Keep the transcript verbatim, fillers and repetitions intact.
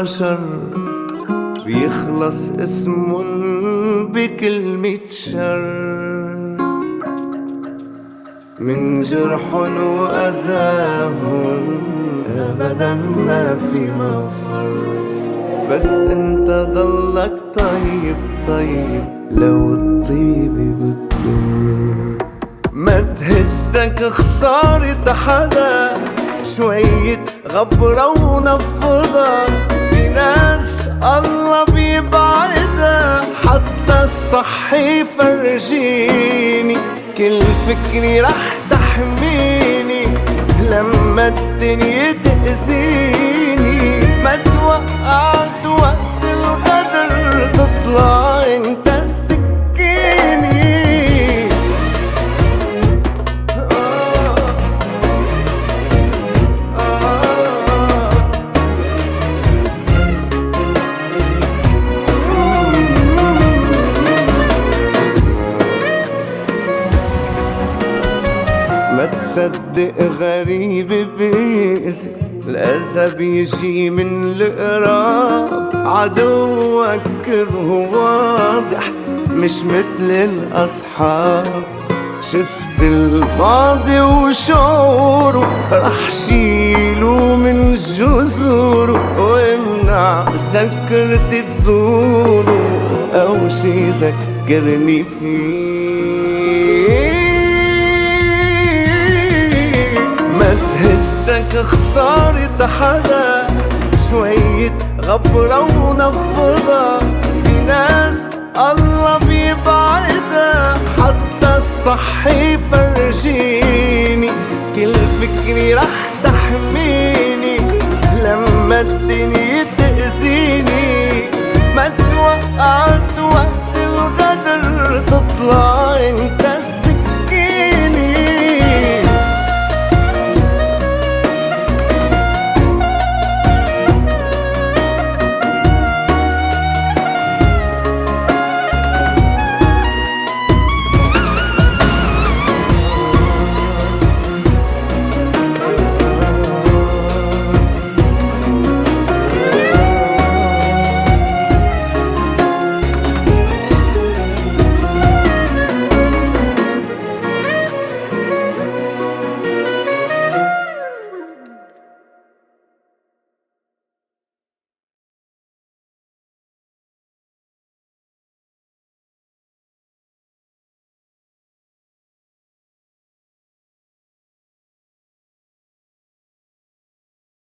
البشر بيخلص اسمن بكلمة شر، من جرحن وأذاهم أبدا ما في مفر. بس انت ضلك طيب طيب لو الطيبة بتضر. ما تهزك خسارة حدا، شوية غبرة ونفضة. في ناس الله بيبعدها، حتى الصح يفرجيني. كل فكري رح تحميني لما الدنيا تأذيني. ما توقعت وقت الغدر، تطلع انت السكيني. آه آه ما تصدق غريب بيأذي، الأذى بيجي من القراب. عدوك كره واضح مش مثل الأصحاب. شفت الماضي وشعوره، رح شيله من جذوره. وامنع ذكرتي تزوره، أو شي ذكرني فيه. ما تهزك خسارة حدا، شوية غبرة ونفضة. في ناس الله بيبعدها، حتى الصح يفرجها.